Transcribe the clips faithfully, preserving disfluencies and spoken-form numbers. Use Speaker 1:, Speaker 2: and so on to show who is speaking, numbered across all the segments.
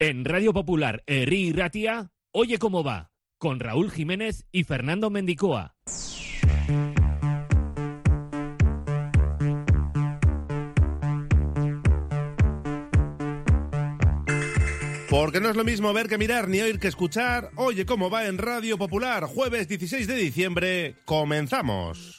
Speaker 1: En Radio Popular, Herri y Ratia, Oye Cómo Va, con Raúl Jiménez y Fernando Mendicoa.
Speaker 2: Porque no es lo mismo ver que mirar, ni oír que escuchar. Oye Cómo Va en Radio Popular, jueves dieciséis de diciembre, comenzamos.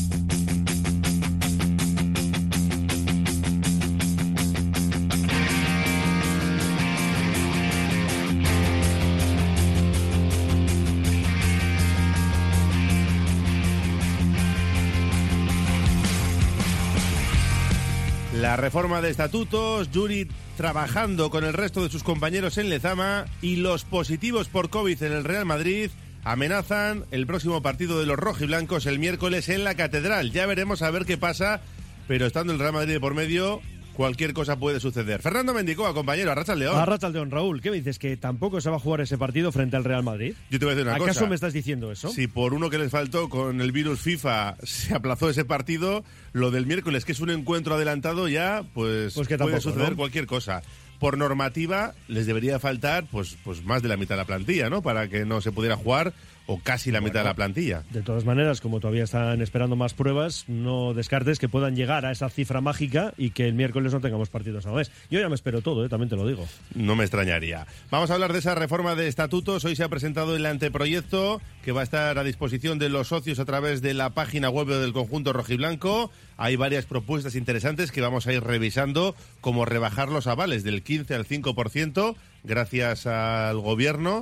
Speaker 2: La reforma de estatutos, Yuri trabajando con el resto de sus compañeros en Lezama y los positivos por COVID en el Real Madrid amenazan el próximo partido de los rojiblancos el miércoles en la Catedral. Ya veremos a ver qué pasa, pero estando el Real Madrid de por medio, cualquier cosa puede suceder. Fernando Mendicoa, compañero, Arrachaldeón.
Speaker 3: Arrachaldeón, Raúl, ¿qué me dices? ¿Que tampoco se va a jugar ese partido frente al Real Madrid?
Speaker 2: Yo te voy a decir una
Speaker 3: ¿Acaso
Speaker 2: cosa.
Speaker 3: ¿Acaso me estás diciendo eso?
Speaker 2: Si por uno que les faltó con el virus FIFA se aplazó ese partido, lo del miércoles, que es un encuentro adelantado ya, pues,
Speaker 3: pues que
Speaker 2: puede
Speaker 3: tampoco,
Speaker 2: suceder
Speaker 3: ¿no?
Speaker 2: cualquier cosa. Por normativa, les debería faltar pues, pues más de la mitad de la plantilla, ¿no? Para que no se pudiera jugar, o casi la
Speaker 3: bueno,
Speaker 2: mitad de la plantilla.
Speaker 3: De todas maneras, como todavía están esperando más pruebas, no descartes que puedan llegar a esa cifra mágica y que el miércoles no tengamos partidos a la vez. Yo ya me espero todo, ¿eh? También te lo digo.
Speaker 2: No me extrañaría. Vamos a hablar de esa reforma de estatutos. Hoy se ha presentado el anteproyecto que va a estar a disposición de los socios a través de la página web del conjunto rojiblanco. Hay varias propuestas interesantes que vamos a ir revisando, como rebajar los avales del quince al cinco por ciento. Gracias al gobierno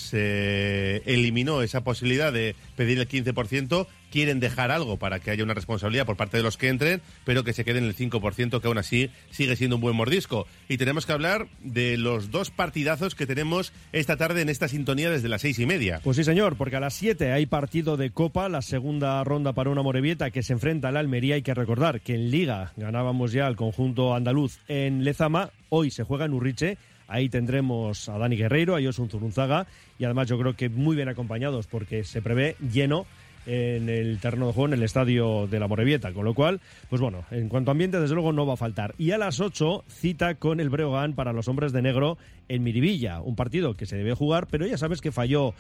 Speaker 2: se eliminó esa posibilidad de pedir el quince por ciento. Quieren dejar algo para que haya una responsabilidad por parte de los que entren, pero que se queden el cinco por ciento, que aún así sigue siendo un buen mordisco. Y tenemos que hablar de los dos partidazos que tenemos esta tarde en esta sintonía desde las seis y media.
Speaker 3: Pues sí, señor, porque a las siete hay partido de Copa, la segunda ronda para una Amorebieta que se enfrenta a la Almería. Hay que recordar que en Liga ganábamos ya al conjunto andaluz en Lezama. Hoy se juega en Urriche. Ahí tendremos a Dani Guerreiro, a Josun Zurunzaga, y además yo creo que muy bien acompañados porque se prevé lleno en el terreno de juego, en el estadio de la Amorebieta, con lo cual, pues bueno, en cuanto a ambiente, desde luego no va a faltar. Y a las ocho, cita con el Breogán para los hombres de negro en Miribilla, un partido que se debe jugar, pero ya sabes que falló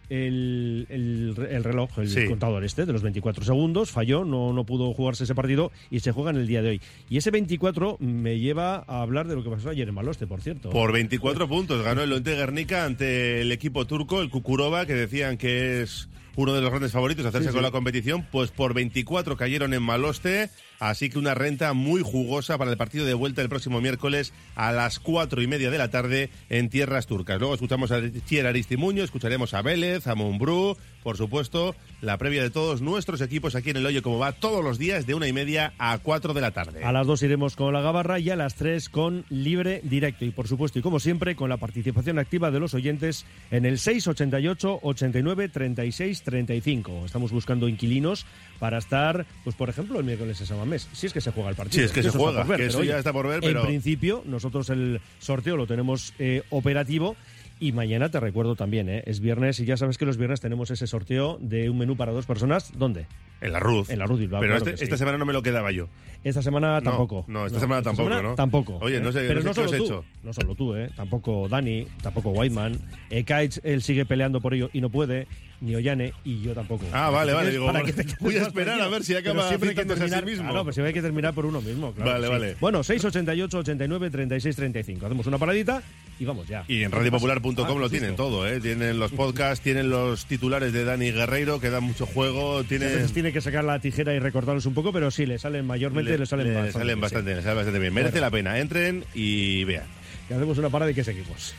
Speaker 3: el, el, el reloj, el
Speaker 2: sí.
Speaker 3: contador este de los veinticuatro segundos, falló, no, no pudo jugarse ese partido y se juega en el día de hoy. Y ese veinticuatro me lleva a hablar de lo que pasó ayer en Maloste, por cierto.
Speaker 2: Por veinticuatro puntos ganó el Oente Guernica ante el equipo turco, el Kukurova, que decían que es uno de los grandes favoritos a hacerse sí, con sí. la competición. Pues por veinticuatro cayeron en Maloste, así que una renta muy jugosa para el partido de vuelta el próximo miércoles a las cuatro y media de la tarde en tierras turcas. Luego escuchamos a Chier Aristimuño, escucharemos a Vélez, a Mumbrú, por supuesto, la previa de todos nuestros equipos aquí en el Oye Cómo Va todos los días de una y media a cuatro de la tarde.
Speaker 3: A las dos iremos con la Gabarra y a las tres con Libre Directo. Y por supuesto, y como siempre, con la participación activa de los oyentes en el seis ochenta y ocho, ochenta y nueve, treinta y seis, treinta y cinco. Estamos buscando inquilinos para estar, pues por ejemplo, el miércoles de San Mamés, si es que se juega el partido.
Speaker 2: Si es que, que se juega, ver, que eso oye, ya está por ver, pero
Speaker 3: en principio, nosotros el sorteo lo tenemos eh, operativo. Y mañana te recuerdo también, ¿eh? Es viernes y ya sabes que los viernes tenemos ese sorteo de un menú para dos personas. ¿Dónde?
Speaker 2: En la Ruz.
Speaker 3: En la Ruz Bilbao.
Speaker 2: Pero
Speaker 3: claro
Speaker 2: este,
Speaker 3: sí.
Speaker 2: esta semana no me lo quedaba yo.
Speaker 3: Esta semana
Speaker 2: no,
Speaker 3: tampoco.
Speaker 2: No, esta
Speaker 3: no,
Speaker 2: semana
Speaker 3: esta
Speaker 2: tampoco,
Speaker 3: semana
Speaker 2: ¿no?
Speaker 3: Tampoco.
Speaker 2: Oye, no sé,
Speaker 3: pero
Speaker 2: no sé
Speaker 3: no
Speaker 2: qué
Speaker 3: solo
Speaker 2: has
Speaker 3: tú,
Speaker 2: hecho.
Speaker 3: No solo tú, ¿eh? Tampoco Dani, tampoco Whiteman. Eh, Kaich, él sigue peleando por ello y no puede. Ni Ollane y yo tampoco.
Speaker 2: Ah, vale, vale. Digo,
Speaker 3: para
Speaker 2: bueno,
Speaker 3: que te
Speaker 2: voy a esperar a ver si acaba citándose a sí mismo.
Speaker 3: Claro, pero siempre hay que terminar por uno mismo. Claro,
Speaker 2: vale,
Speaker 3: sí.
Speaker 2: vale.
Speaker 3: Bueno, seis ochenta y ocho, ochenta y nueve, treinta y seis, treinta y cinco. Hacemos una paradita y vamos ya.
Speaker 2: Y en radio popular punto com
Speaker 3: ah,
Speaker 2: lo tienen todo, ¿eh? Tienen los podcasts, tienen los titulares de Dani Guerreiro, que dan mucho juego. Tienen...
Speaker 3: A veces tiene que sacar la tijera y recortarlos un poco, pero sí, le salen mayormente, le, le salen,
Speaker 2: le
Speaker 3: bastante,
Speaker 2: salen bastante bien. Le salen bastante bien. Merece bueno. la pena. Entren y vean.
Speaker 3: Y hacemos una parada y que seguimos.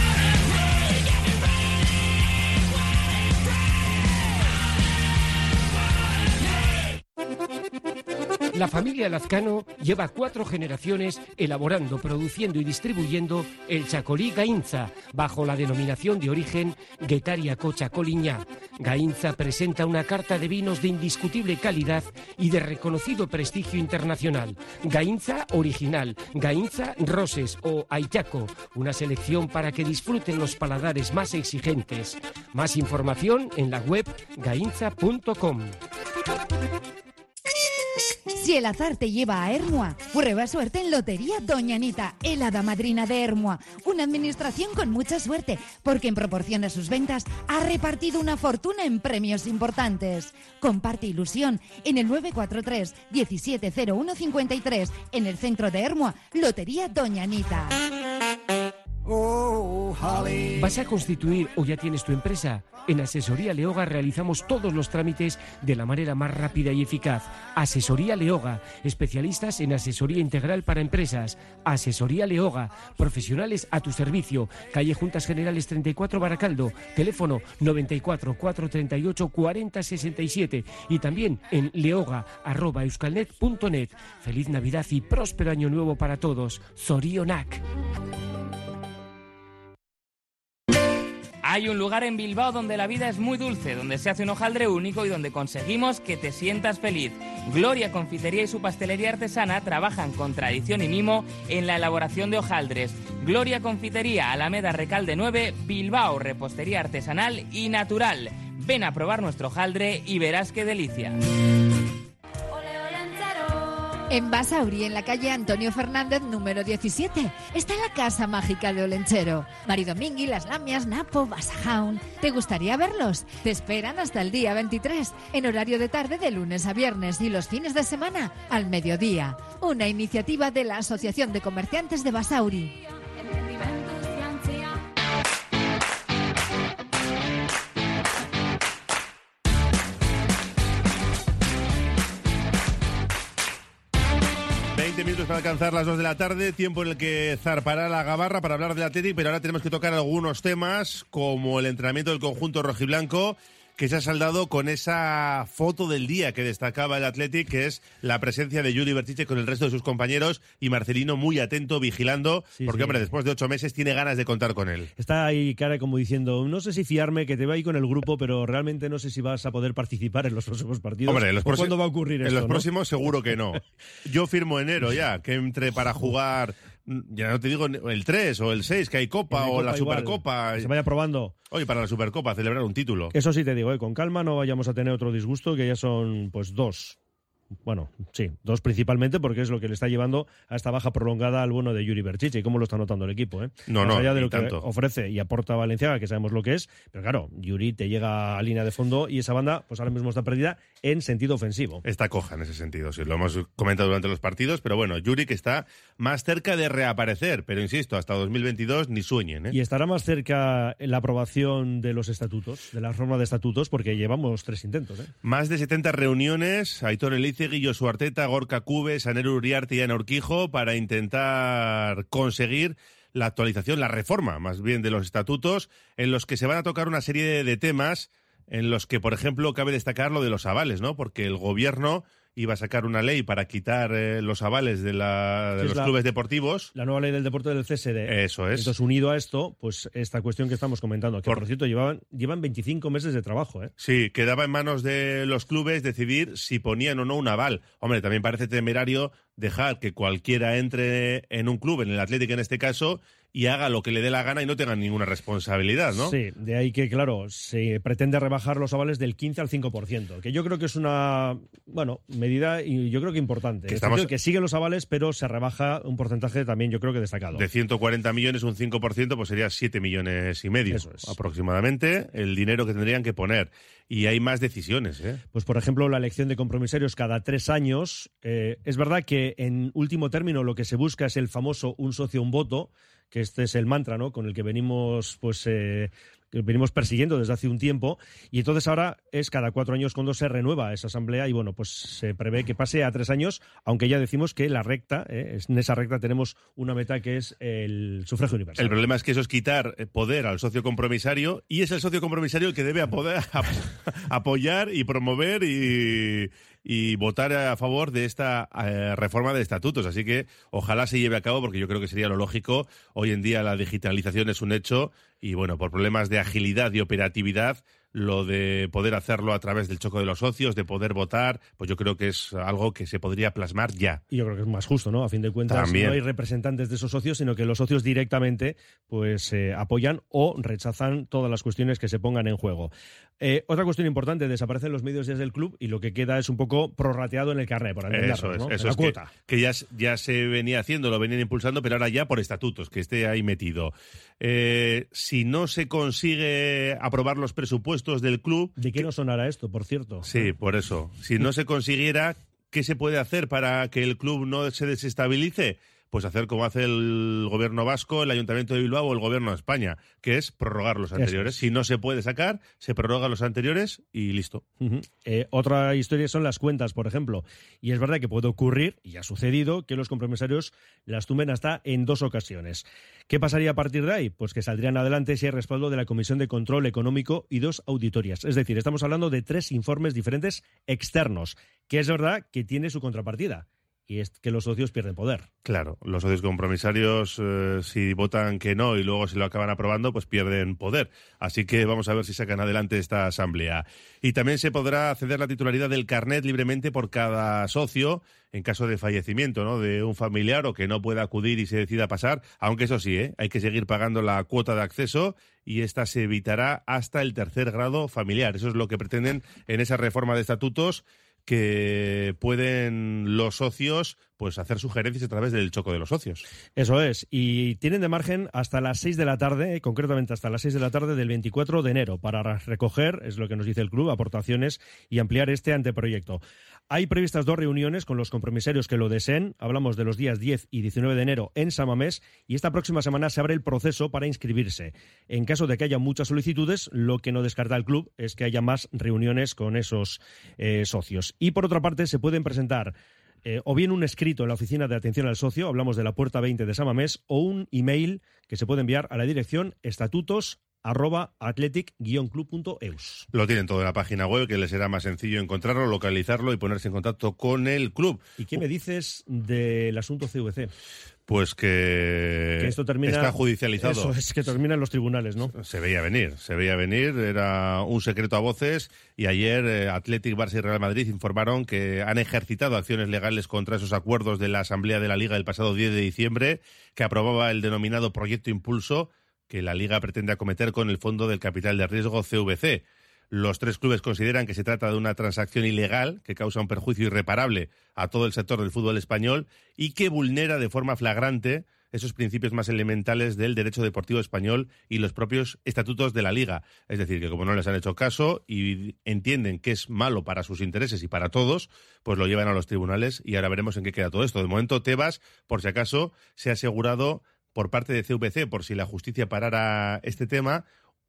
Speaker 4: La familia Lazcano lleva cuatro generaciones elaborando, produciendo y distribuyendo el chacolí Gainza, bajo la denominación de origen Guetariako Chacoliñá. Gainza presenta una carta de vinos de indiscutible calidad y de reconocido prestigio internacional. Gainza original, Gainza Roses o Ayako, una selección para que disfruten los paladares más exigentes. Más información en la web gainza punto com.
Speaker 5: Si el azar te lleva a Ermua, prueba suerte en Lotería Doña Anita, el hada madrina de Ermua. Una administración con mucha suerte, porque en proporción a sus ventas ha repartido una fortuna en premios importantes. Comparte ilusión en el nueve cuatro tres, diecisiete cero uno cincuenta y tres, en el centro de Ermua, Lotería Doña Anita.
Speaker 4: ¿Vas a constituir o ya tienes tu empresa? En Asesoría Leoga realizamos todos los trámites de la manera más rápida y eficaz. Asesoría Leoga, especialistas en asesoría integral para empresas. Asesoría Leoga, profesionales a tu servicio. Calle Juntas Generales treinta y cuatro, Baracaldo. Teléfono noventa y cuatro, cuatrocientos treinta y ocho, cuarenta sesenta y siete. Y también en leoga arroba euskalnet punto net. Feliz Navidad y próspero año nuevo para todos. Zorionak.
Speaker 6: Hay un lugar en Bilbao donde la vida es muy dulce, donde se hace un hojaldre único y donde conseguimos que te sientas feliz. Gloria Confitería y su pastelería artesana trabajan con tradición y mimo en la elaboración de hojaldres. Gloria Confitería, Alameda Recalde nueve, Bilbao, repostería artesanal y natural. Ven a probar nuestro hojaldre y verás qué delicia.
Speaker 5: En Basauri, en la calle Antonio Fernández, número diecisiete, está la Casa Mágica de Olenchero. Maridomingui, Las Lamias, Napo, Basajaun. ¿Te gustaría verlos? Te esperan hasta el día veintitrés, en horario de tarde de lunes a viernes y los fines de semana al mediodía. Una iniciativa de la Asociación de Comerciantes de Basauri.
Speaker 2: veinte minutos para alcanzar las dos de la tarde, tiempo en el que zarpará la gabarra para hablar del Athletic, pero ahora tenemos que tocar algunos temas, como el entrenamiento del conjunto rojiblanco, que se ha saldado con esa foto del día que destacaba el Athletic, que es la presencia de Yuri Berchiche con el resto de sus compañeros y Marcelino muy atento, vigilando, sí, porque, sí. hombre, después de ocho meses tiene ganas de contar con él.
Speaker 3: Está ahí cara como diciendo, no sé si fiarme, que te veo ahí con el grupo, pero realmente no sé si vas a poder participar en los próximos partidos.
Speaker 2: Hombre, en los próximos,
Speaker 3: ¿cuándo va a ocurrir
Speaker 2: en
Speaker 3: esto?
Speaker 2: En los
Speaker 3: ¿no?
Speaker 2: próximos seguro que no. Yo firmo enero ya, que entre para jugar... Ya no te digo el tres o el seis, que hay Copa, hay o Copa la igual, Supercopa.
Speaker 3: Que se vaya probando.
Speaker 2: Oye, para la Supercopa, celebrar un título.
Speaker 3: Eso sí te digo, eh, con calma, no vayamos a tener otro disgusto, que ya son pues dos. Bueno, sí, dos principalmente, porque es lo que le está llevando a esta baja prolongada al bueno de Yuri Berchiche, y cómo lo está notando el equipo, ¿eh?
Speaker 2: No,
Speaker 3: Más
Speaker 2: no,
Speaker 3: allá de lo que
Speaker 2: tanto.
Speaker 3: ofrece y aporta Valenciaga, que sabemos lo que es, pero claro, Yuri te llega a línea de fondo y esa banda, pues ahora mismo está perdida en sentido ofensivo.
Speaker 2: Está coja en ese sentido, sí, lo hemos comentado durante los partidos, pero bueno, Yuri que está más cerca de reaparecer, pero insisto, hasta dos mil veintidós ni sueñen, ¿eh?
Speaker 3: Y estará más cerca la aprobación de los estatutos, de la reforma de estatutos, porque llevamos tres intentos, ¿eh?
Speaker 2: Más de setenta reuniones, Aitor Elizegui, Josu Arteta, Gorka Cubes, Aneru Uriarte y Ana Urquijo para intentar conseguir la actualización, la reforma más bien de los estatutos, en los que se van a tocar una serie de, de temas en los que, por ejemplo, cabe destacar lo de los avales, ¿no? Porque el gobierno iba a sacar una ley para quitar eh, los avales de, la, de sí, los la, clubes deportivos.
Speaker 3: La nueva ley del deporte del C S D.
Speaker 2: Eso es.
Speaker 3: Entonces, unido a esto, pues esta cuestión que estamos comentando, que por, por cierto llevaban, llevan veinticinco meses de trabajo, ¿eh?
Speaker 2: Sí, quedaba en manos de los clubes decidir si ponían o no un aval. Hombre, también parece temerario dejar que cualquiera entre en un club, en el Athletic en este caso, y haga lo que le dé la gana y no tenga ninguna responsabilidad, ¿no?
Speaker 3: Sí, de ahí que, claro, se pretende rebajar los avales del quince al cinco por ciento, que yo creo que es una, bueno, medida y yo creo que importante.
Speaker 2: Que, estamos...
Speaker 3: que siguen los avales, pero se rebaja un porcentaje también yo creo que destacado.
Speaker 2: De ciento cuarenta millones, un cinco por ciento, pues sería siete millones y medio.
Speaker 3: Eso es.
Speaker 2: Aproximadamente, el dinero que tendrían que poner. Y hay más decisiones, ¿eh?
Speaker 3: Pues, por ejemplo, la elección de compromisarios cada tres años. Eh, es verdad que, en último término, lo que se busca es el famoso un socio, un voto, que este es el mantra, ¿no?, con el que venimos, pues... Eh, que venimos persiguiendo desde hace un tiempo, y entonces ahora es cada cuatro años cuando se renueva esa asamblea, y bueno, pues se prevé que pase a tres años, aunque ya decimos que la recta, eh, en esa recta tenemos una meta que es el sufragio universal.
Speaker 2: El problema es que eso es quitar poder al socio compromisario, y es el socio compromisario el que debe poder apoyar y promover y... y votar a favor de esta eh, reforma de estatutos. Así que ojalá se lleve a cabo, porque yo creo que sería lo lógico. Hoy en día la digitalización es un hecho y, bueno, por problemas de agilidad y operatividad lo de poder hacerlo a través del choco de los socios, de poder votar, pues yo creo que es algo que se podría plasmar ya.
Speaker 3: Y yo creo que es más justo, ¿no? A fin de cuentas,
Speaker 2: También.
Speaker 3: no hay representantes de esos socios, sino que los socios directamente pues eh, apoyan o rechazan todas las cuestiones que se pongan en juego. Eh, otra cuestión importante, desaparecen los medios días del club y lo que queda es un poco prorrateado en el carnet, por entendernos,
Speaker 2: Eso es,
Speaker 3: ¿no?
Speaker 2: eso
Speaker 3: En la
Speaker 2: es que,
Speaker 3: cuota.
Speaker 2: que ya, ya se venía haciendo, lo venían impulsando, pero ahora ya por estatutos, que esté ahí metido. Eh, si no se consigue aprobar los presupuestos del club...
Speaker 3: ¿De qué nos sonará esto, por cierto?
Speaker 2: Sí, por eso. Si no se consiguiera, ¿qué se puede hacer para que el club no se desestabilice? Pues hacer como hace el gobierno vasco, el Ayuntamiento de Bilbao o el gobierno de España, que es prorrogar los anteriores.
Speaker 3: Es.
Speaker 2: Si no se puede sacar, se prorrogan los anteriores y listo.
Speaker 3: Uh-huh. Eh, otra historia son las cuentas, por ejemplo. Y es verdad que puede ocurrir, y ha sucedido, que los compromisarios las tumben hasta en dos ocasiones. ¿Qué pasaría a partir de ahí? Pues que saldrían adelante si hay respaldo de la Comisión de Control Económico y dos auditorías. Es decir, estamos hablando de tres informes diferentes externos, que es verdad que tiene su contrapartida. Y es que los socios pierden poder.
Speaker 2: Claro, los socios compromisarios, eh, si votan que no y luego se lo acaban aprobando, pues pierden poder. Así que vamos a ver si sacan adelante esta asamblea. Y también se podrá ceder la titularidad del carnet libremente por cada socio en caso de fallecimiento, ¿no?, de un familiar o que no pueda acudir y se decida pasar, aunque eso sí, ¿eh? hay que seguir pagando la cuota de acceso y esta se evitará hasta el tercer grado familiar. Eso es lo que pretenden en esa reforma de estatutos, que pueden los socios pues hacer sugerencias a través del choco de los socios.
Speaker 3: Eso es, y tienen de margen hasta las seis de la tarde, concretamente hasta las seis de la tarde del veinticuatro de enero, para recoger, es lo que nos dice el club, aportaciones y ampliar este anteproyecto. Hay previstas dos reuniones con los compromisarios que lo deseen, hablamos de los días diez y diecinueve de enero en San Mamés, y esta próxima semana se abre el proceso para inscribirse. En caso de que haya muchas solicitudes, lo que no descarta el club es que haya más reuniones con esos eh, socios. Y por otra parte, se pueden presentar Eh, o bien un escrito en la oficina de atención al socio, hablamos de la puerta veinte de San Mamés, o un email que se puede enviar a la dirección estatutos arroba athletic guion club punto eus.
Speaker 2: Lo tienen todo en la página web, que les será más sencillo encontrarlo, localizarlo y ponerse en contacto con el club.
Speaker 3: ¿Y qué me dices del asunto C V C?
Speaker 2: Pues que,
Speaker 3: que esto termina,
Speaker 2: está judicializado.
Speaker 3: Eso es, que termina en los tribunales, ¿no?
Speaker 2: Se veía venir, se veía venir, era un secreto a voces, y ayer eh, Athletic, Barça y Real Madrid informaron que han ejercitado acciones legales contra esos acuerdos de la Asamblea de la Liga del pasado diez de diciembre, que aprobaba el denominado Proyecto Impulso, que la Liga pretende acometer con el Fondo del Capital de Riesgo C V C. Los tres clubes consideran que se trata de una transacción ilegal que causa un perjuicio irreparable a todo el sector del fútbol español y que vulnera de forma flagrante esos principios más elementales del derecho deportivo español y los propios estatutos de la Liga. Es decir, que como no les han hecho caso y entienden que es malo para sus intereses y para todos, pues lo llevan a los tribunales y ahora veremos en qué queda todo esto. De momento, Tebas, por si acaso, se ha asegurado por parte de C V C, por si la justicia parara este tema,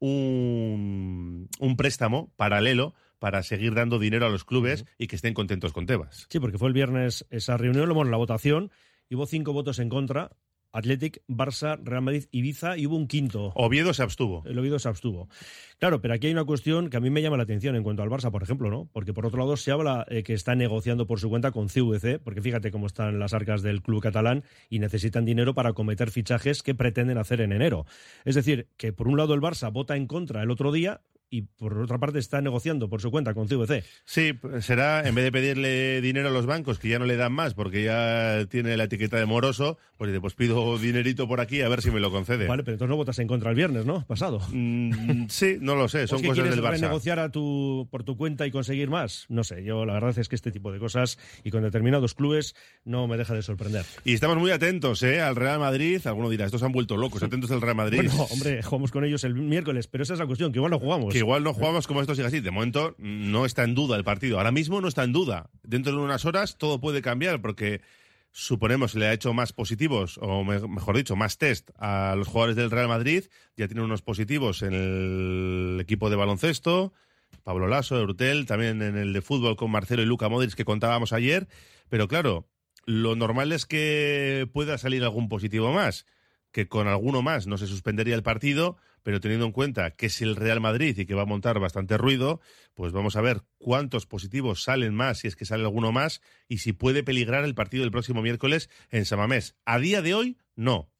Speaker 2: Un, un préstamo paralelo para seguir dando dinero a los clubes uh-huh. y que estén contentos con Tebas.
Speaker 3: Sí, porque fue el viernes esa reunión, bueno, la votación, y hubo cinco votos en contra, Athletic, Barça, Real Madrid, Ibiza, y hubo un quinto.
Speaker 2: Oviedo se abstuvo.
Speaker 3: El Oviedo se abstuvo. Claro, pero aquí hay una cuestión que a mí me llama la atención en cuanto al Barça, por ejemplo, ¿no? Porque por otro lado se habla eh, que está negociando por su cuenta con C V C, porque fíjate cómo están las arcas del club catalán y necesitan dinero para acometer fichajes que pretenden hacer en enero. Es decir, que por un lado el Barça vota en contra el otro día y por otra parte está negociando por su cuenta con C V C.
Speaker 2: Sí, será, en vez de pedirle dinero a los bancos, que ya no le dan más porque ya tiene la etiqueta de moroso, pues dice, pues pido dinerito por aquí a ver si me lo concede.
Speaker 3: Vale, pero entonces no votas en contra el viernes, ¿no? Pasado.
Speaker 2: Mm, sí, no lo sé, son
Speaker 3: pues
Speaker 2: cosas del Barça.
Speaker 3: ¿Quieres renegociar a tu, por tu cuenta y conseguir más? No sé, yo la verdad es que este tipo de cosas y con determinados clubes no me deja de sorprender.
Speaker 2: Y estamos muy atentos, ¿eh? Al Real Madrid. Alguno dirá, estos han vuelto locos, atentos al Real Madrid.
Speaker 3: Bueno, hombre, jugamos con ellos el miércoles, pero esa es la cuestión, que igual no jugamos.
Speaker 2: Que igual no jugamos como esto siga así. De momento no está en duda el partido. Ahora mismo no está en duda. Dentro de unas horas todo puede cambiar porque suponemos le ha hecho más positivos, o me, mejor dicho, más test a los jugadores del Real Madrid. Ya tienen unos positivos en el equipo de baloncesto, Pablo Laso, Eurtel, también en el de fútbol con Marcelo y Luka Modric que contábamos ayer. Pero claro, lo normal es que pueda salir algún positivo más, que con alguno más no se suspendería el partido, pero teniendo en cuenta que es el Real Madrid y que va a montar bastante ruido, pues vamos a ver cuántos positivos salen más, si es que sale alguno más, y si puede peligrar el partido del próximo miércoles en San Mamés. A día de hoy, no,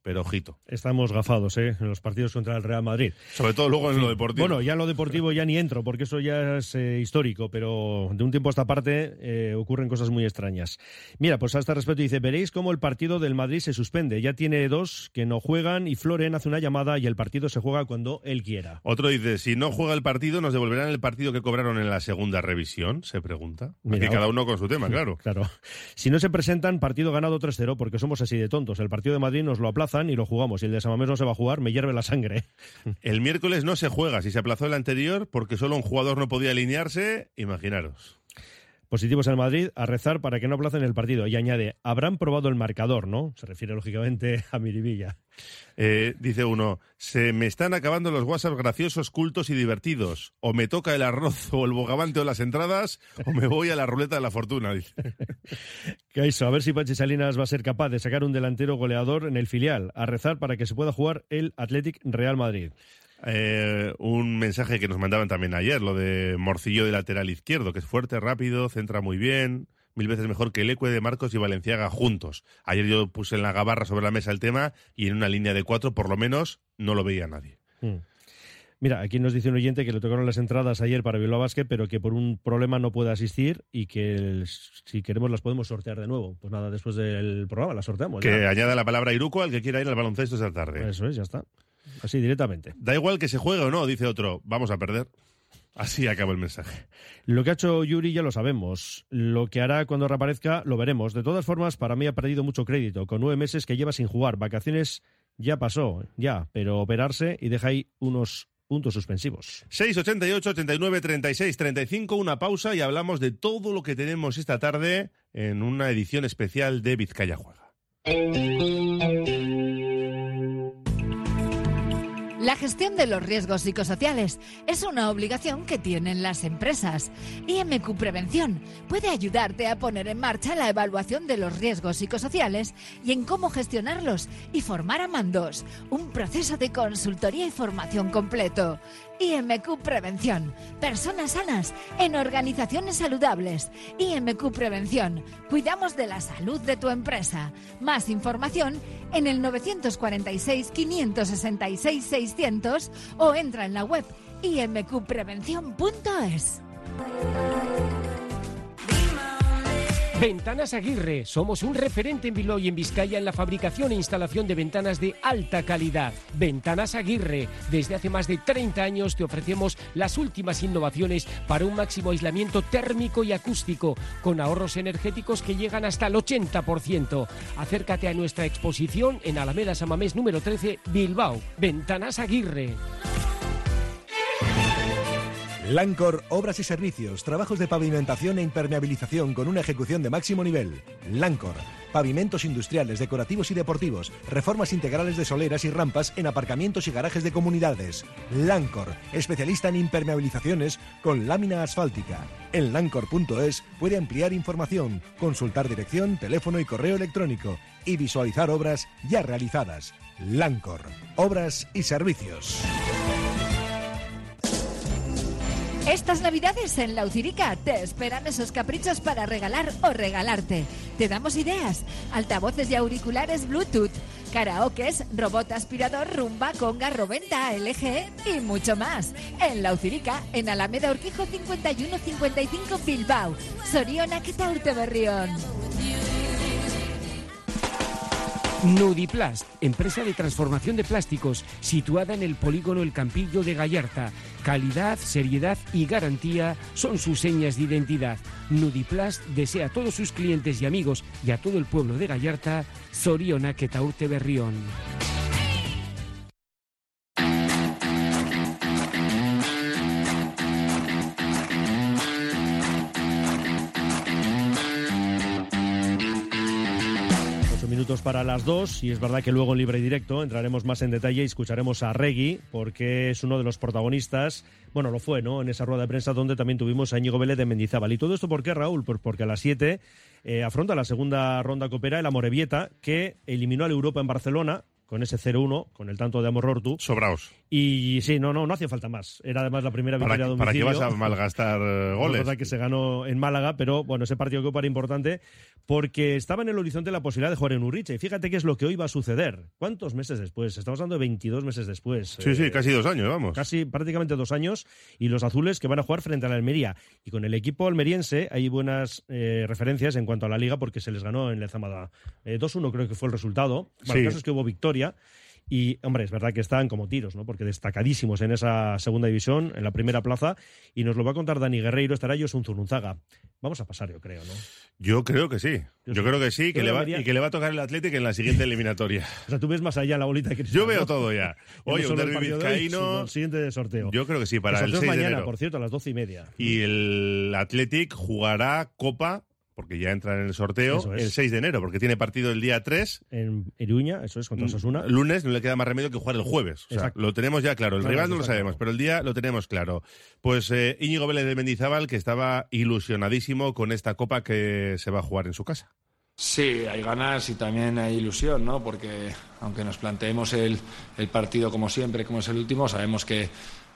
Speaker 2: pero ojito.
Speaker 3: Estamos gafados, ¿eh? En los partidos contra el Real Madrid.
Speaker 2: Sobre todo luego en
Speaker 3: sí.
Speaker 2: lo deportivo.
Speaker 3: Bueno, ya en lo deportivo ya ni entro, porque eso ya es eh, histórico, pero de un tiempo a esta parte eh, ocurren cosas muy extrañas. Mira, pues a este respecto dice, veréis cómo el partido del Madrid se suspende. Ya tiene dos que no juegan y Floren hace una llamada y el partido se juega cuando él quiera.
Speaker 2: Otro dice, si no juega el partido, ¿nos devolverán el partido que cobraron en la segunda revisión? Se pregunta. Mira, aquí cada uno con su tema, claro.
Speaker 3: Claro. Si no se presentan, partido ganado tres cero, porque somos así de tontos. El partido de Madrid nos lo aplazan y lo jugamos. Y el de Samamés no se va a jugar, me hierve la sangre.
Speaker 2: El miércoles no se juega, si se aplazó el anterior, porque solo un jugador no podía alinearse, imaginaros.
Speaker 3: Positivos en Madrid, a rezar para que no aplacen el partido. Y añade, habrán probado el marcador, ¿no? Se refiere lógicamente a Miribilla.
Speaker 2: Eh, dice uno, se me están acabando los WhatsApp graciosos, cultos y divertidos. O me toca el arroz o el bogavante o las entradas, o me voy a la ruleta de la fortuna, dice.
Speaker 3: Caiso, a ver si Pachi Salinas va a ser capaz de sacar un delantero goleador en el filial. A rezar para que se pueda jugar el Athletic Real Madrid.
Speaker 2: Eh, un mensaje que nos mandaban también ayer, lo de Morcillo de lateral izquierdo, que es fuerte, rápido, centra muy bien, mil veces mejor que Leque de Marcos y Valenciaga juntos. Ayer yo puse en la gabarra sobre la mesa el tema y en una línea de cuatro, por lo menos, no lo veía nadie.
Speaker 3: Hmm. Mira, aquí nos dice un oyente que le tocaron las entradas ayer para Bilbao Basket, pero que por un problema no puede asistir y que el, si queremos las podemos sortear de nuevo. Pues nada, después del programa las sorteamos.
Speaker 2: Que
Speaker 3: ya.
Speaker 2: Añada la palabra Iruko al que quiera ir al baloncesto esta tarde.
Speaker 3: Eso es, ya está. Así directamente.
Speaker 2: Da igual que se juegue o no, dice otro, vamos a perder. Así acaba el mensaje.
Speaker 3: Lo que ha hecho Yuri ya lo sabemos. Lo que hará cuando reaparezca lo veremos. De todas formas, para mí ha perdido mucho crédito. Con nueve meses que lleva sin jugar. Vacaciones ya pasó, ya. Pero operarse y deja ahí unos puntos suspensivos.
Speaker 2: seis, ochenta y ocho, ochenta y nueve, treinta y seis, treinta y cinco, una pausa y hablamos de todo lo que tenemos esta tarde en una edición especial de Vizcaya Juega.
Speaker 5: La gestión de los riesgos psicosociales es una obligación que tienen las empresas. I M Q Prevención puede ayudarte a poner en marcha la evaluación de los riesgos psicosociales y en cómo gestionarlos y formar a mandos. Un proceso de consultoría y formación completo. I M Q Prevención. Personas sanas en organizaciones saludables. I M Q Prevención. Cuidamos de la salud de tu empresa. Más información en el nueve cuatro seis, cinco seis seis, seiscientos o entra en la web i m q prevención punto es.
Speaker 4: Ventanas Aguirre. Somos un referente en Bilbao y en Vizcaya en la fabricación e instalación de ventanas de alta calidad. Ventanas Aguirre. Desde hace más de treinta años te ofrecemos las últimas innovaciones para un máximo aislamiento térmico y acústico, con ahorros energéticos que llegan hasta el ochenta por ciento. Acércate a nuestra exposición en Alameda Samamés número trece, Bilbao. Ventanas Aguirre.
Speaker 7: Lancor, obras y servicios, trabajos de pavimentación e impermeabilización con una ejecución de máximo nivel. Lancor, pavimentos industriales, decorativos y deportivos, reformas integrales de soleras y rampas en aparcamientos y garajes de comunidades. Lancor, especialista en impermeabilizaciones con lámina asfáltica. En lancor punto es puede ampliar información, consultar dirección, teléfono y correo electrónico y visualizar obras ya realizadas. Lancor, obras y servicios.
Speaker 5: Estas navidades en La Ucirica te esperan esos caprichos para regalar o regalarte. Te damos ideas, altavoces y auriculares Bluetooth, karaokes, robot aspirador, rumba, conga, roventa, L G y mucho más. En La Ucirica, en Alameda Urquijo cincuenta y uno cincuenta y cinco Bilbao. Zorionak eta Urte Berrión.
Speaker 4: Nudiplast, empresa de transformación de plásticos, situada en el polígono El Campillo de Gallarta. Calidad, seriedad y garantía son sus señas de identidad. Nudiplast desea a todos sus clientes y amigos y a todo el pueblo de Gallarta, Zorionak eta Urte Berrión.
Speaker 3: Minutos para las dos, y es verdad que luego en Libre y Directo entraremos más en detalle y escucharemos a Regui, porque es uno de los protagonistas, bueno, lo fue, ¿no?, en esa rueda de prensa donde también tuvimos a Íñigo Vélez de Mendizábal. ¿Y todo esto por qué, Raúl? Pues porque a las siete eh, afronta la segunda ronda copera el Amorebieta, que eliminó al Europa en Barcelona con ese cero uno, con el tanto de Amorortu.
Speaker 2: Sobraos.
Speaker 3: Y sí, no, no, no hacía falta más. Era además la primera
Speaker 2: ¿Para,
Speaker 3: victoria a
Speaker 2: ¿Para qué
Speaker 3: domicilio.
Speaker 2: vas a malgastar eh,
Speaker 3: Es
Speaker 2: goles?
Speaker 3: verdad que se ganó en Málaga, pero bueno, ese partido de Copa era importante porque estaba en el horizonte la posibilidad de jugar en Urriche. Y fíjate qué es lo que hoy va a suceder. ¿Cuántos meses después? Estamos hablando de veintidós meses después.
Speaker 2: Sí,
Speaker 3: Eh,
Speaker 2: sí, casi dos años, vamos.
Speaker 3: Casi prácticamente dos años, y los azules que van a jugar frente a la Almería. Y con el equipo almeriense hay buenas eh, referencias en cuanto a la Liga porque se les ganó en Lezama eh, dos uno, creo que fue el resultado. Bueno,
Speaker 2: Sí.
Speaker 3: el caso es que hubo victoria. Y, hombre, es verdad que están como tiros, ¿no? Porque destacadísimos en esa segunda división, en la primera plaza, y nos lo va a contar Dani Guerreiro, estará Josun Zurunzaga. Vamos a pasar, yo creo, ¿no?
Speaker 2: Yo creo que sí.
Speaker 3: Yo
Speaker 2: Yo
Speaker 3: sí.
Speaker 2: creo que sí, que
Speaker 3: Yo
Speaker 2: le
Speaker 3: la
Speaker 2: va,
Speaker 3: vería-
Speaker 2: y que le va a tocar el Atlético en la siguiente eliminatoria.
Speaker 3: O sea, tú ves más allá la bolita de cristal,
Speaker 2: Yo veo
Speaker 3: ¿no?
Speaker 2: todo ya.
Speaker 3: No
Speaker 2: Oye, un
Speaker 3: solo el
Speaker 2: derbi
Speaker 3: partido de hoy,
Speaker 2: vizcaíno.
Speaker 3: sino el siguiente de sorteo.
Speaker 2: Yo creo que sí, para
Speaker 3: el
Speaker 2: el
Speaker 3: sorteo
Speaker 2: seis
Speaker 3: es
Speaker 2: de
Speaker 3: mañana,
Speaker 2: enero.
Speaker 3: por cierto, a las doce y media.
Speaker 2: Y el Athletic jugará Copa, porque ya entra en el sorteo,
Speaker 3: Eso es.
Speaker 2: el seis de enero, porque tiene partido el día tres.
Speaker 3: En Iruña, eso es, contra Osasuna.
Speaker 2: Lunes, no le queda más remedio que jugar el jueves. O sea,
Speaker 3: Exacto.
Speaker 2: lo tenemos ya claro. El
Speaker 3: Claro,
Speaker 2: rival
Speaker 3: eso
Speaker 2: no lo
Speaker 3: está
Speaker 2: sabemos,
Speaker 3: claro.
Speaker 2: pero el día lo tenemos claro. Pues eh, Íñigo Vélez de Mendizábal, que estaba ilusionadísimo con esta Copa que se va a jugar en su casa.
Speaker 8: Sí, hay ganas y también hay ilusión, ¿no? Porque aunque nos planteemos el, el partido como siempre, como es el último, sabemos que,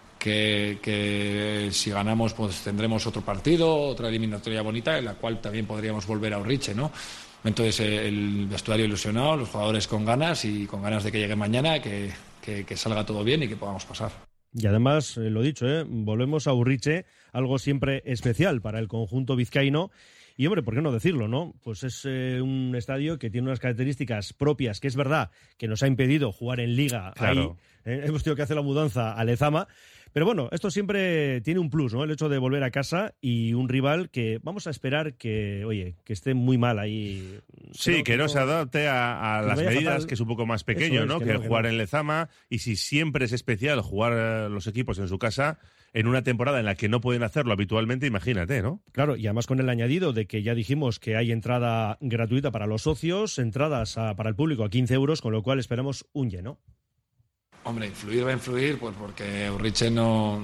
Speaker 8: que, que si ganamos pues tendremos otro partido, otra eliminatoria bonita, en la cual también podríamos volver a Urriche, ¿no? Entonces eh, el vestuario ilusionado, los jugadores con ganas y con ganas de que llegue mañana, que, que, que salga todo bien y que podamos pasar.
Speaker 3: Y además, eh, lo dicho, ¿eh? Volvemos a Urriche, algo siempre especial para el conjunto vizcaíno. Y, hombre, ¿por qué no decirlo, no? Pues es eh, un estadio que tiene unas características propias, que es verdad que nos ha impedido jugar en Liga.
Speaker 2: Claro.
Speaker 3: Ahí, eh, hemos tenido que hacer la mudanza a Lezama. Pero bueno, esto siempre tiene un plus, ¿no? El hecho de volver a casa y un rival que vamos a esperar que, oye, que esté muy mal ahí.
Speaker 2: Sí,
Speaker 3: Creo
Speaker 2: que no
Speaker 3: no-
Speaker 2: se adapte a, a
Speaker 3: que
Speaker 2: las
Speaker 3: vaya
Speaker 2: medidas,
Speaker 3: fatal.
Speaker 2: que es un poco más pequeño,
Speaker 3: Eso es,
Speaker 2: ¿no?
Speaker 3: que
Speaker 2: Que,
Speaker 3: no, que
Speaker 2: jugar
Speaker 3: no.
Speaker 2: en Lezama. Y si siempre es especial jugar eh, los equipos en su casa, en una temporada en la que no pueden hacerlo habitualmente, imagínate, ¿no?
Speaker 3: Claro, y además con el añadido de que ya dijimos que hay entrada gratuita para los socios, entradas a- para el público a quince euros, con lo cual esperamos un lleno.
Speaker 8: Hombre, influir va a influir, pues porque Urriche no,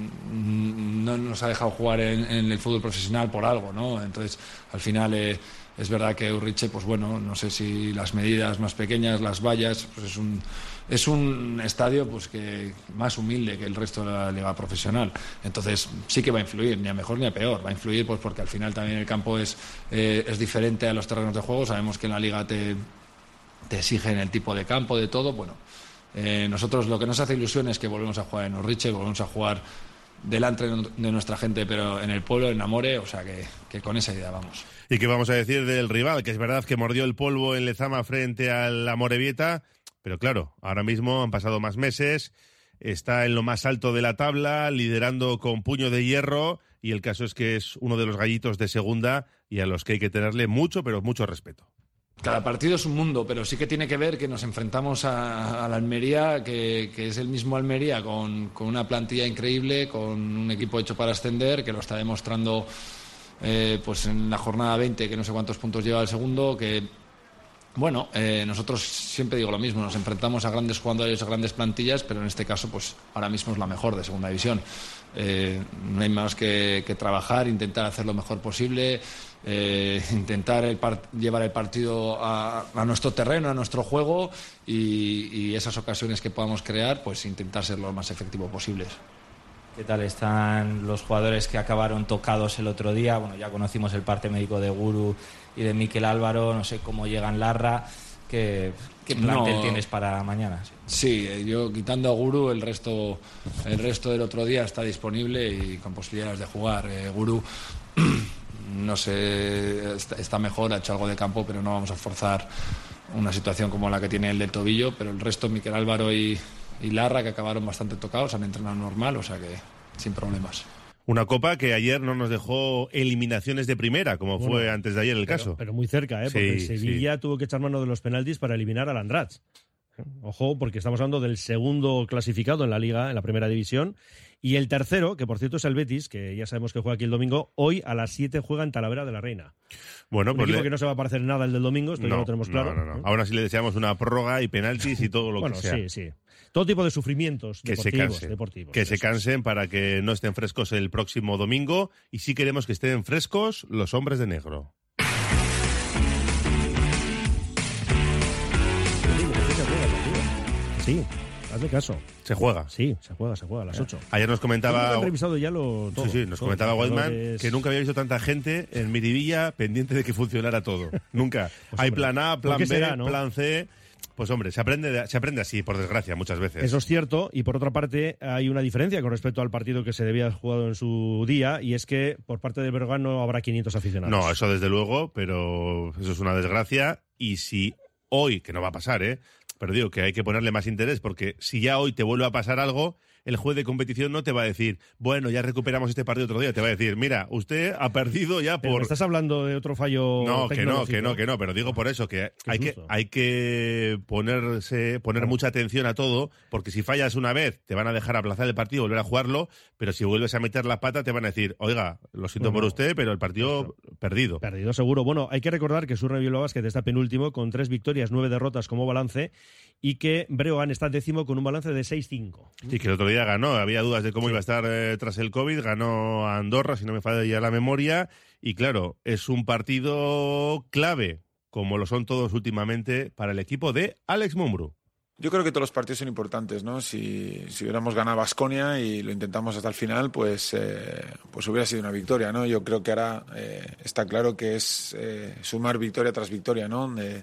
Speaker 8: no nos ha dejado jugar en, en el fútbol profesional por algo, ¿no? Entonces, al final eh, es verdad que Urriche, pues bueno, no sé si las medidas más pequeñas, las vallas, pues es un es un estadio pues que más humilde que el resto de la liga profesional. Entonces, sí que va a influir, ni a mejor ni a peor. Va a influir pues porque al final también el campo es eh, es diferente a los terrenos de juego. Sabemos que en la liga te te exigen el tipo de campo, de todo, bueno. Eh, nosotros lo que nos hace ilusión es que volvemos a jugar en Urriche, volvemos a jugar delante de nuestra gente, pero en el pueblo, en Amore, o sea que, que con esa idea vamos.
Speaker 2: ¿Y qué vamos a decir del rival? Que es verdad que mordió el polvo en Lezama frente al Amorebieta, pero claro, ahora mismo han pasado más meses, está en lo más alto de la tabla, liderando con puño de hierro, y el caso es que es uno de los gallitos de segunda y a los que hay que tenerle mucho, pero mucho respeto.
Speaker 8: Cada partido es un mundo, pero sí que tiene que ver que nos enfrentamos a, a la Almería, que, que es el mismo Almería, con, con una plantilla increíble, con un equipo hecho para ascender, que lo está demostrando eh, pues en la jornada veinte, que no sé cuántos puntos lleva el segundo, que bueno, eh, nosotros siempre digo lo mismo, nos enfrentamos a grandes jugadores, a grandes plantillas, pero en este caso pues ahora mismo es la mejor de segunda división. Eh, no hay más que, que trabajar, intentar hacer lo mejor posible, eh, intentar el part- llevar el partido a, a nuestro terreno, a nuestro juego y, y esas ocasiones que podamos crear, pues intentar ser lo más efectivo posibles.
Speaker 9: ¿Qué tal están los jugadores que acabaron tocados el otro día? Bueno, ya conocimos el parte médico de Guru y de Mikel Álvaro, no sé cómo llegan Larra. ¿Qué, qué plantel
Speaker 8: No.
Speaker 9: tienes para mañana?
Speaker 8: Sí, eh, yo quitando a Guru, el resto, el resto del otro día está disponible y con posibilidades de jugar. Eh, Guru, no sé, está, está mejor, ha hecho algo de campo, pero no vamos a forzar una situación como la que tiene el del tobillo. Pero el resto, Mikel Álvaro y, y Larra, que acabaron bastante tocados, han entrenado normal, o sea que sin problemas.
Speaker 2: Una copa que ayer no nos dejó eliminaciones de primera, como
Speaker 3: Bueno,
Speaker 2: fue antes de ayer el
Speaker 3: Pero,
Speaker 2: caso.
Speaker 3: pero muy cerca, ¿eh?
Speaker 2: Sí,
Speaker 3: Porque el
Speaker 2: sí.
Speaker 3: Sevilla tuvo que echar mano de los penaltis para eliminar al Andratx. Ojo, porque estamos hablando del segundo clasificado en la Liga, en la primera división. Y el tercero, que por cierto es el Betis, que ya sabemos que juega aquí el domingo, hoy a las siete juega en Talavera de la Reina.
Speaker 2: Bueno,
Speaker 3: Un
Speaker 2: pues
Speaker 3: equipo
Speaker 2: le-
Speaker 3: que no se va a parecer nada el del domingo, esto ya lo tenemos claro.
Speaker 2: No, no, no. Aún así le deseamos una prórroga y penaltis y todo lo
Speaker 3: Bueno,
Speaker 2: que sea.
Speaker 3: sí, sí. Todo tipo de sufrimientos
Speaker 2: Que se
Speaker 3: deportivos.
Speaker 2: cansen,
Speaker 3: deportivos,
Speaker 2: que se
Speaker 3: eso es.
Speaker 2: cansen para que no estén frescos el próximo domingo y sí queremos que estén frescos los hombres de negro.
Speaker 3: Sí, hazme caso.
Speaker 2: Se juega.
Speaker 3: Sí, se juega, se juega a las ocho.
Speaker 2: Ayer nos comentaba...
Speaker 3: Han revisado ya lo, todo,
Speaker 2: sí, sí, nos
Speaker 3: todo,
Speaker 2: comentaba Whiteman
Speaker 3: jugadores...
Speaker 2: que nunca había visto tanta gente en Miribilla pendiente de que funcionara todo. Nunca.
Speaker 3: Pues
Speaker 2: Hay
Speaker 3: hombre,
Speaker 2: plan A, plan B,
Speaker 3: será, ¿no?
Speaker 2: plan C... Pues hombre, se aprende, se aprende así, por desgracia, muchas veces.
Speaker 3: Eso es cierto, y por otra parte hay una diferencia con respecto al partido que se debía haber jugado en su día, y es que por parte del Breogán no habrá quinientos aficionados.
Speaker 2: No, eso desde luego, pero eso es una desgracia, y si hoy, que no va a pasar, ¿eh? Pero digo que hay que ponerle más interés, porque si ya hoy te vuelve a pasar algo, el juez de competición no te va a decir, bueno, ya recuperamos este partido otro día, te va a decir, mira, usted ha perdido ya
Speaker 3: Pero
Speaker 2: por...
Speaker 3: ¿me estás hablando de otro fallo
Speaker 2: No, que no, que no, que no, pero digo por eso, que hay que, hay que ponerse, poner claro. mucha atención a todo, porque si fallas una vez, te van a dejar aplazar el partido y volver a jugarlo, pero si vuelves a meter la pata, te van a decir, oiga, lo siento bueno, por usted, pero el partido eso. perdido.
Speaker 3: Perdido, seguro. Bueno, hay que recordar que Surne Bilbao Basket está penúltimo, con tres victorias, nueve derrotas como balance, y que Breogán está décimo con un balance de seis cinco.
Speaker 2: Sí, que el otro día ganó, había dudas de cómo sí. iba a estar eh, tras el COVID, ganó a Andorra, si no me falla ya la memoria, y claro, es un partido clave, como lo son todos últimamente, para el equipo de Alex Mumbrú.
Speaker 10: Yo creo que todos los partidos son importantes, ¿no? Si, si hubiéramos ganado a Baskonia y lo intentamos hasta el final, pues, eh, pues hubiera sido una victoria, ¿no? Yo creo que ahora eh, está claro que es eh, sumar victoria tras victoria, ¿no? Eh,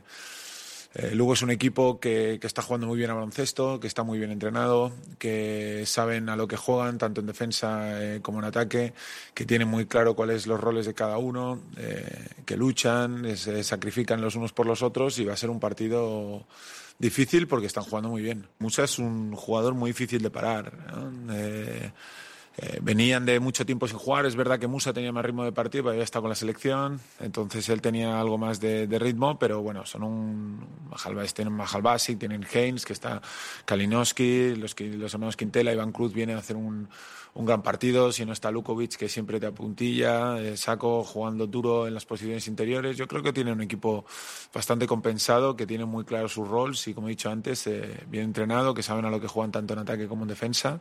Speaker 10: Eh, Lugo es un equipo que, que está jugando muy bien a baloncesto, que está muy bien entrenado, que saben a lo que juegan, tanto en defensa eh, como en ataque, que tienen muy claro cuáles son los roles de cada uno, eh, que luchan, eh, se sacrifican los unos por los otros, y va a ser un partido difícil porque están jugando muy bien. Musa es un jugador muy difícil de parar, ¿no? Eh, Eh, venían de mucho tiempo sin jugar. Es verdad que Musa tenía más ritmo de partido, pero había estado con la selección, entonces él tenía algo más de, de ritmo, pero bueno, son un tienen Mahal Basic, tienen Haynes, que está Kalinowski, los, los hermanos Quintela, Iván Cruz vienen a hacer un, un gran partido, si no está Lukovic, que siempre te apuntilla, eh, Saco jugando duro en las posiciones interiores. Yo creo que tiene un equipo bastante compensado, que tiene muy claro sus roles y, como he dicho antes, eh, bien entrenado, que saben a lo que juegan tanto en ataque como en defensa,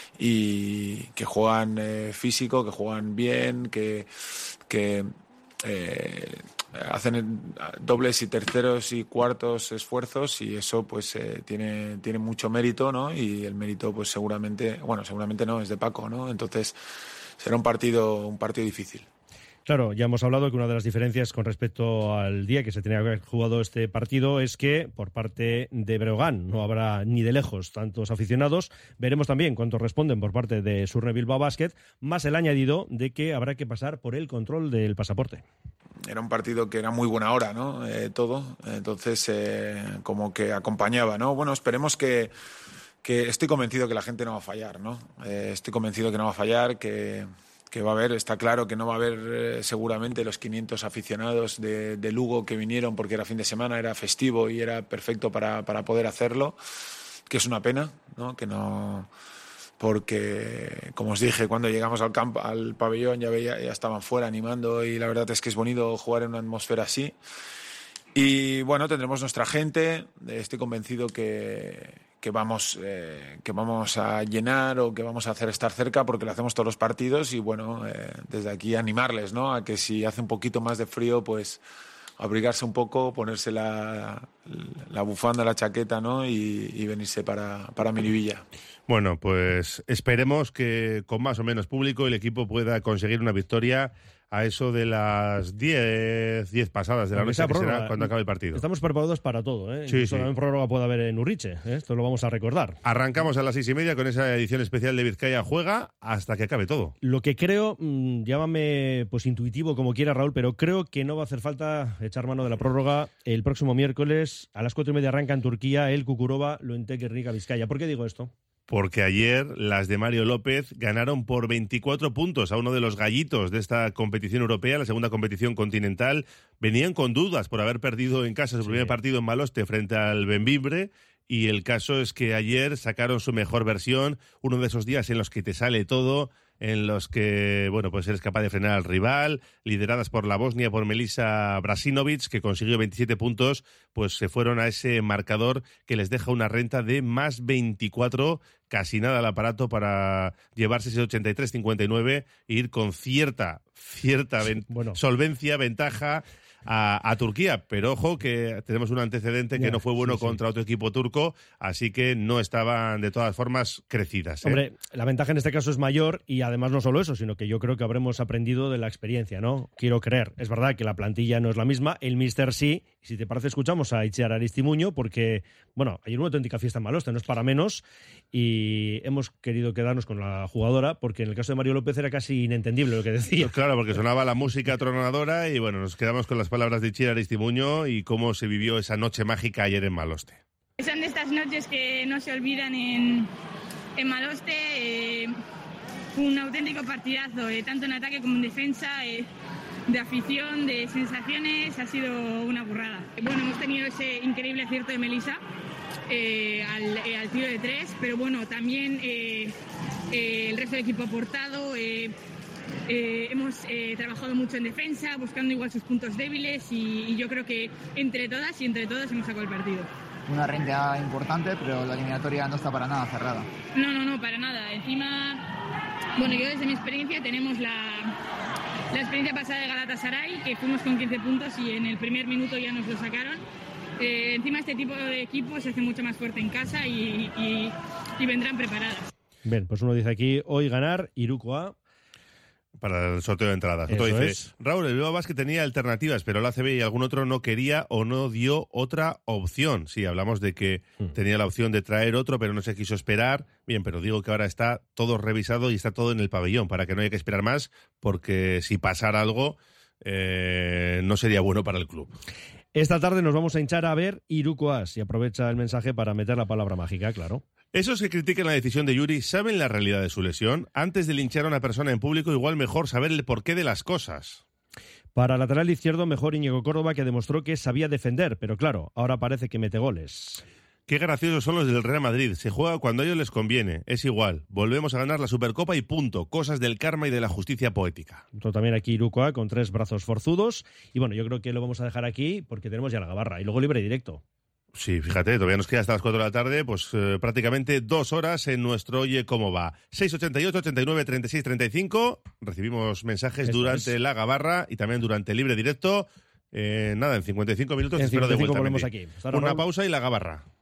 Speaker 10: y que juegan eh, físico, que juegan bien, que, que eh, hacen dobles y terceros y cuartos esfuerzos, y eso pues eh, tiene, tiene mucho mérito, ¿no? Y el mérito pues seguramente, bueno, seguramente no, es de Paco, ¿no? Entonces será un partido, un partido difícil.
Speaker 3: Claro, ya hemos hablado que una de las diferencias con respecto al día que se tenía que haber jugado este partido es que por parte de Breogán no habrá ni de lejos tantos aficionados. Veremos también cuántos responden por parte de Surne Bilbao Basket, más el añadido de que habrá que pasar por el control del pasaporte.
Speaker 10: Era un partido que era muy buena hora, ¿no? Eh, todo, entonces eh, como que acompañaba, ¿no? Bueno, esperemos que, que estoy convencido que la gente no va a fallar, ¿no? Eh, estoy convencido que no va a fallar, que... que va a haber, está claro que no va a haber eh, seguramente los quinientos aficionados de, de Lugo que vinieron porque era fin de semana, era festivo y era perfecto para, para poder hacerlo, que es una pena, ¿no? Que no, porque como os dije, cuando llegamos al campo, al pabellón ya, veía, ya estaban fuera animando, y la verdad es que es bonito jugar en una atmósfera así. Y bueno, tendremos nuestra gente, estoy convencido que que vamos eh, que vamos a llenar, o que vamos a hacer estar cerca, porque lo hacemos todos los partidos, y bueno, eh, desde aquí animarles, ¿no? A que si hace un poquito más de frío, pues abrigarse un poco, ponerse la, la bufanda, la chaqueta, ¿no? Y, y venirse para, para Miribilla.
Speaker 2: Bueno, pues esperemos que con más o menos público el equipo pueda conseguir una victoria a eso de las diez, diez pasadas de la noche, que será cuando acabe el partido.
Speaker 3: Estamos preparados para todo, ¿eh?
Speaker 2: Sí,
Speaker 3: Incluso
Speaker 2: sí.
Speaker 3: también prórroga puede haber en Urriche, ¿eh? Esto lo vamos a recordar.
Speaker 2: Arrancamos a las seis y media con esa edición especial de Vizcaya Juega hasta que acabe todo.
Speaker 3: Lo que creo, mmm, llámame pues intuitivo como quiera, Raúl, pero creo que no va a hacer falta echar mano de la prórroga. El próximo miércoles a las cuatro y media arranca en Turquía el Kukurova Loentek Riga Vizcaya. ¿Por qué digo esto?
Speaker 2: Porque ayer las de Mario López ganaron por veinticuatro puntos a uno de los gallitos de esta competición europea, la segunda competición continental. Venían con dudas por haber perdido en casa su sí. primer partido en Maloste frente al Bembibre, y el caso es que ayer sacaron su mejor versión, uno de esos días en los que te sale todo, en los que, bueno, pues eres capaz de frenar al rival, lideradas por la Bosnia, por Melisa Brasinovic, que consiguió veintisiete puntos, pues se fueron a ese marcador que les deja una renta de más veinticuatro, casi nada al aparato para llevarse ese ochenta y tres cincuenta y nueve e ir con cierta, cierta ven- bueno. solvencia, ventaja, a, a Turquía. Pero ojo que tenemos un antecedente que
Speaker 3: Ya,
Speaker 2: no fue bueno
Speaker 3: sí, sí.
Speaker 2: contra otro equipo turco, así que no estaban de todas formas crecidas. ¿eh?
Speaker 3: Hombre, la ventaja en este caso es mayor y además no solo eso, sino que yo creo que habremos aprendido de la experiencia, ¿no? Quiero creer. Es verdad que la plantilla no es la misma, el míster sí. Y si te parece, escuchamos a Itziar Aristimuño porque, bueno, hay una auténtica fiesta en Maloste, no es para menos, y hemos querido quedarnos con la jugadora porque en el caso de Mario López era casi inentendible lo que decía.
Speaker 2: Pues claro, porque sonaba la música tronadora y bueno, nos quedamos con las palabras de Itziar Aristimuño y cómo se vivió esa noche mágica ayer en Maloste.
Speaker 11: Son de estas noches que no se olvidan en, en Maloste. Eh, un auténtico partidazo, eh, tanto en ataque como en defensa, eh, de afición, de sensaciones, ha sido una burrada. Bueno, hemos tenido ese increíble acierto de Melissa eh, al, eh, al tiro de tres, pero bueno, también eh, eh, el resto del equipo ha aportado. Eh, eh, hemos eh, trabajado mucho en defensa, buscando igual sus puntos débiles y, y yo creo que entre todas y entre todos hemos sacado el partido.
Speaker 12: Una renta importante, pero la eliminatoria no está para nada cerrada.
Speaker 11: No, no, no, para nada. Encima, bueno, yo desde mi experiencia tenemos la, la experiencia pasada de Galatasaray, que fuimos con quince puntos y en el primer minuto ya nos lo sacaron. Eh, encima este tipo de equipos se hace mucho más fuerte en casa y, y, y vendrán preparadas.
Speaker 3: Bien, pues uno dice aquí, hoy ganar, Irukoa.
Speaker 2: Para el sorteo de entradas.
Speaker 3: Eso
Speaker 2: Otro dice,
Speaker 3: es.
Speaker 2: Raúl, el Bilbao Basket tenía alternativas, pero el A C B y algún otro no quería o no dio otra opción. Sí, hablamos de que
Speaker 3: Hmm.
Speaker 2: tenía la opción de traer otro, pero no se quiso esperar. Bien, pero digo que ahora está todo revisado y está todo en el pabellón, para que no haya que esperar más, porque si pasara algo, eh, no sería bueno para el club.
Speaker 3: Esta tarde nos vamos a hinchar a ver Irukoas y aprovecha el mensaje para meter la palabra mágica, claro.
Speaker 2: Esos que critiquen la decisión de Yuri saben la realidad de su lesión. Antes de linchar a una persona en público, igual mejor saber el porqué de las cosas.
Speaker 3: Para lateral izquierdo, mejor Íñigo Córdoba, que demostró que sabía defender, pero claro, ahora parece que mete goles.
Speaker 2: Qué graciosos son los del Real Madrid. Se juega cuando a ellos les conviene. Es igual. Volvemos a ganar la Supercopa y punto. Cosas del karma y de la justicia poética.
Speaker 3: Entonces, también aquí Irukoa con tres brazos forzudos. Y bueno, yo creo que lo vamos a dejar aquí porque tenemos ya la gabarra. Y luego libre directo.
Speaker 2: Sí, fíjate, todavía nos queda hasta las cuatro de la tarde, pues eh, prácticamente dos horas en nuestro Oye Cómo Va. seis ochenta y ocho, ochenta y nueve, treinta y seis, treinta y cinco. Recibimos mensajes
Speaker 3: Eso
Speaker 2: durante
Speaker 3: es.
Speaker 2: la gabarra y también durante el libre directo. Eh, nada, en cincuenta y cinco minutos
Speaker 3: En
Speaker 2: te espero de
Speaker 3: cincuenta y cinco
Speaker 2: vuelta.
Speaker 3: volvemos
Speaker 2: Mendy.
Speaker 3: aquí. Hasta ahora,
Speaker 2: Una
Speaker 3: Raúl.
Speaker 2: pausa y la gabarra.